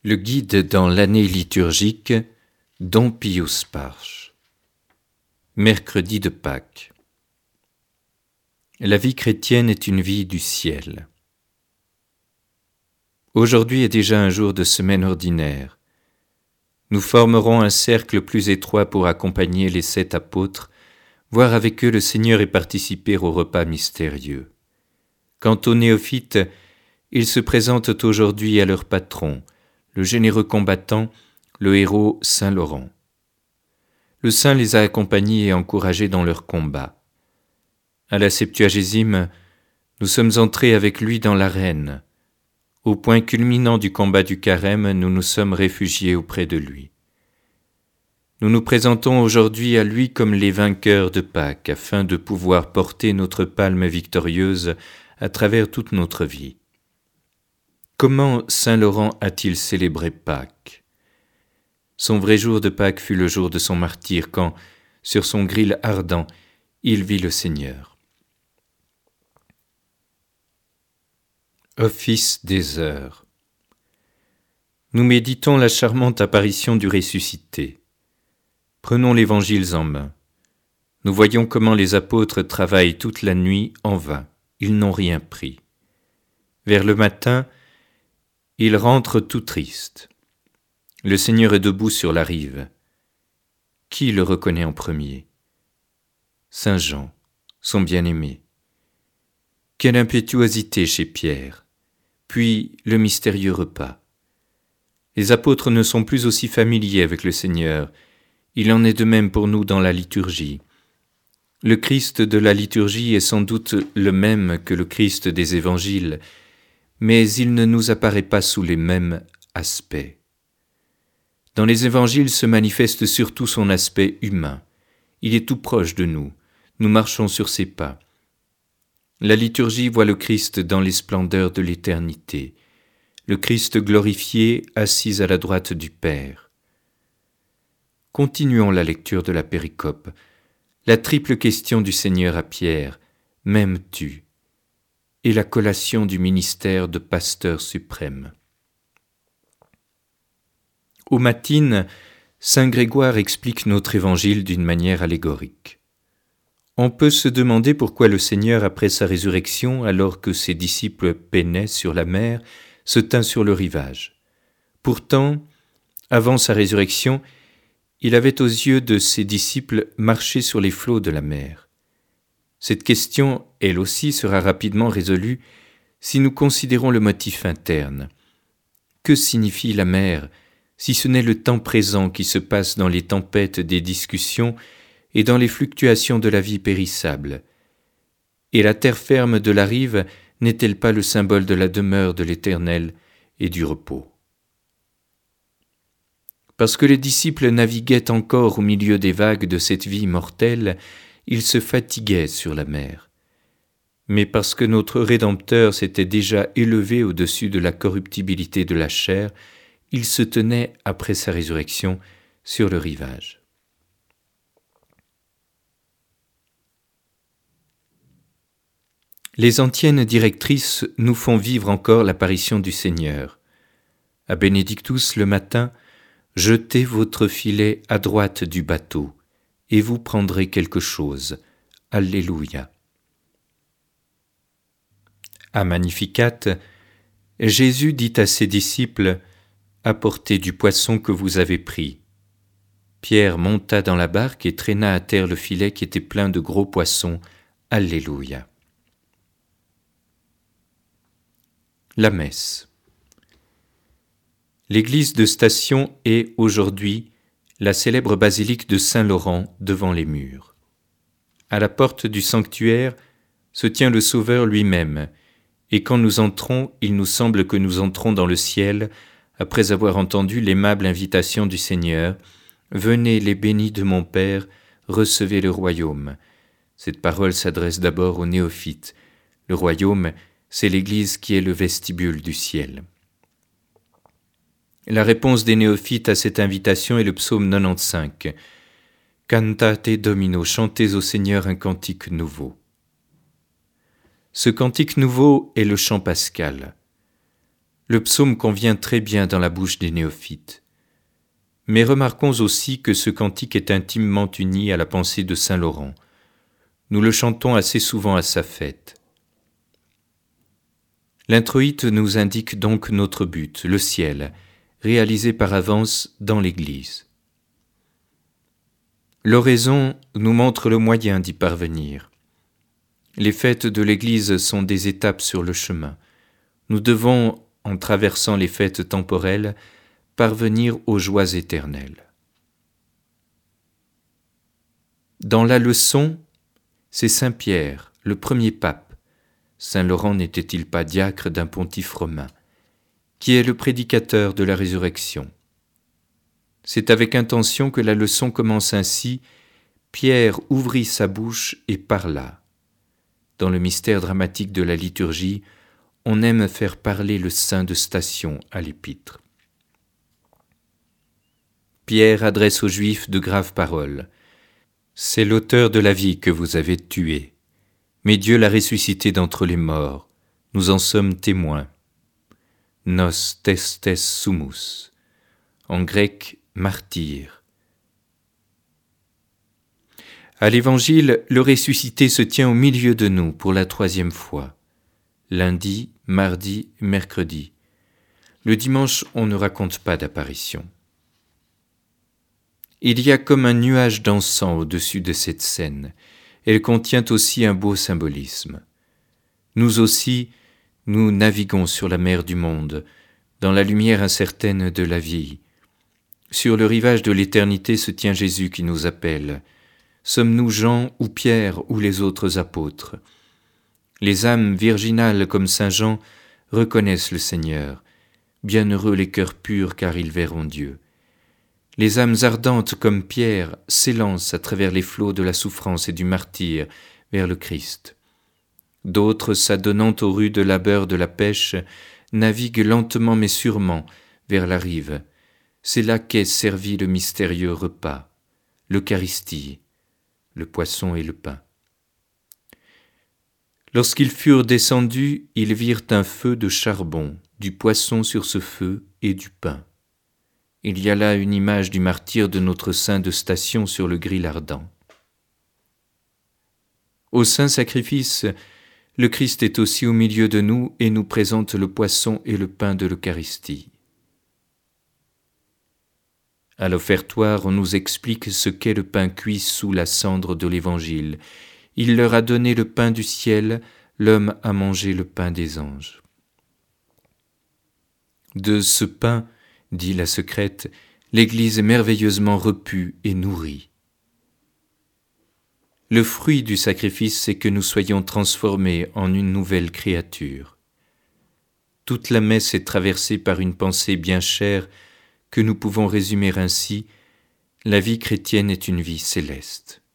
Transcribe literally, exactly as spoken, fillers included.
Le guide dans l'année liturgique, Don Pius Parche. Mercredi de Pâques. La vie chrétienne est une vie du ciel. Aujourd'hui est déjà un jour de semaine ordinaire. Nous formerons un cercle plus étroit pour accompagner les sept apôtres, voir avec eux le Seigneur et participer au repas mystérieux. Quant aux néophytes, ils se présentent aujourd'hui à leur patron, le généreux combattant, le héros Saint Laurent. Le saint les a accompagnés et encouragés dans leur combat. À la Septuagésime, nous sommes entrés avec lui dans l'arène. Au point culminant du combat du Carême, nous nous sommes réfugiés auprès de lui. Nous nous présentons aujourd'hui à lui comme les vainqueurs de Pâques, afin de pouvoir porter notre palme victorieuse à travers toute notre vie. Comment Saint Laurent a-t-il célébré Pâques ? Son vrai jour de Pâques fut le jour de son martyre, quand, sur son gril ardent, il vit le Seigneur. Office des heures. Nous méditons la charmante apparition du ressuscité. Prenons l'Évangile en main. Nous voyons comment les apôtres travaillent toute la nuit en vain. Ils n'ont rien pris. Vers le matin, ils rentrent tout tristes. Le Seigneur est debout sur la rive. Qui le reconnaît en premier ? Saint Jean, son bien-aimé. Quelle impétuosité chez Pierre. Puis le mystérieux repas. Les apôtres ne sont plus aussi familiers avec le Seigneur. Il en est de même pour nous dans la liturgie. Le Christ de la liturgie est sans doute le même que le Christ des évangiles, mais il ne nous apparaît pas sous les mêmes aspects. Dans les évangiles se manifeste surtout son aspect humain. Il est tout proche de nous, nous marchons sur ses pas. La liturgie voit le Christ dans les splendeurs de l'éternité, le Christ glorifié assis à la droite du Père. Continuons la lecture de la péricope. La triple question du Seigneur à Pierre, « M'aimes-tu » et la collation du ministère de pasteur suprême. Aux matines, saint Grégoire explique notre évangile d'une manière allégorique. On peut se demander pourquoi le Seigneur, après sa résurrection, alors que ses disciples peinaient sur la mer, se tint sur le rivage. Pourtant, avant sa résurrection, il avait aux yeux de ses disciples marché sur les flots de la mer. Cette question, elle aussi, sera rapidement résolue si nous considérons le motif interne. Que signifie la mer, si ce n'est le temps présent qui se passe dans les tempêtes des discussions et dans les fluctuations de la vie périssable ? Et la terre ferme de la rive n'est-elle pas le symbole de la demeure de l'Éternel et du repos ? Parce que les disciples naviguaient encore au milieu des vagues de cette vie mortelle, ils se fatiguaient sur la mer. Mais parce que notre Rédempteur s'était déjà élevé au-dessus de la corruptibilité de la chair, il se tenait, après sa résurrection, sur le rivage. Les antiennes directrices nous font vivre encore l'apparition du Seigneur. À Benedictus, le matin, « Jetez votre filet à droite du bateau, et vous prendrez quelque chose. Alléluia. » À Magnificat, Jésus dit à ses disciples « Apportez du poisson que vous avez pris. » Pierre monta dans la barque et traîna à terre le filet qui était plein de gros poissons. Alléluia. La messe. L'église de Station est, aujourd'hui, la célèbre basilique de Saint-Laurent devant les murs. À la porte du sanctuaire se tient le Sauveur lui-même, et quand nous entrons, il nous semble que nous entrons dans le ciel, après avoir entendu l'aimable invitation du Seigneur « Venez les bénis de mon Père, recevez le royaume ». Cette parole s'adresse d'abord aux néophytes. Le royaume, c'est l'Église qui est le vestibule du ciel. La réponse des néophytes à cette invitation est le psaume quatre-vingt-quinze. « Cantate Domino, chantez au Seigneur un cantique nouveau ». Ce cantique nouveau est le chant pascal. Le psaume convient très bien dans la bouche des néophytes. Mais remarquons aussi que ce cantique est intimement uni à la pensée de saint Laurent. Nous le chantons assez souvent à sa fête. L'introïte nous indique donc notre but, le ciel, réalisé par avance dans l'Église. L'oraison nous montre le moyen d'y parvenir. Les fêtes de l'Église sont des étapes sur le chemin. Nous devons, en traversant les fêtes temporelles, parvenir aux joies éternelles. Dans la leçon, c'est saint Pierre, le premier pape, saint Laurent n'était-il pas diacre d'un pontife romain, qui est le prédicateur de la résurrection. C'est avec intention que la leçon commence ainsi. Pierre ouvrit sa bouche et parla. Dans le mystère dramatique de la liturgie, on aime faire parler le saint de station à l'épître. Pierre adresse aux Juifs de graves paroles. « C'est l'auteur de la vie que vous avez tué, mais Dieu l'a ressuscité d'entre les morts, nous en sommes témoins. Nos testes sumus » en grec « martyr ». À l'Évangile, le ressuscité se tient au milieu de nous pour la troisième fois. Lundi, mardi, mercredi. Le dimanche, on ne raconte pas d'apparition. Il y a comme un nuage d'encens au-dessus de cette scène. Elle contient aussi un beau symbolisme. Nous aussi, nous naviguons sur la mer du monde, dans la lumière incertaine de la vie. Sur le rivage de l'éternité se tient Jésus qui nous appelle. Sommes-nous Jean ou Pierre ou les autres apôtres ? Les âmes virginales comme saint Jean reconnaissent le Seigneur. Bienheureux les cœurs purs car ils verront Dieu. Les âmes ardentes comme Pierre s'élancent à travers les flots de la souffrance et du martyre vers le Christ. D'autres, s'adonnant aux rudes labeurs de la pêche, naviguent lentement mais sûrement vers la rive. C'est là qu'est servi le mystérieux repas, l'Eucharistie, le poisson et le pain. Lorsqu'ils furent descendus, ils virent un feu de charbon, du poisson sur ce feu et du pain. Il y a là une image du martyre de notre saint de station sur le gril ardent. Au saint sacrifice, le Christ est aussi au milieu de nous et nous présente le poisson et le pain de l'Eucharistie. À l'offertoire, on nous explique ce qu'est le pain cuit sous la cendre de l'Évangile. Il leur a donné le pain du ciel, l'homme a mangé le pain des anges. De ce pain, dit la secrète, l'Église est merveilleusement repue et nourrie. Le fruit du sacrifice, c'est que nous soyons transformés en une nouvelle créature. Toute la messe est traversée par une pensée bien chère que nous pouvons résumer ainsi: la vie chrétienne est une vie céleste.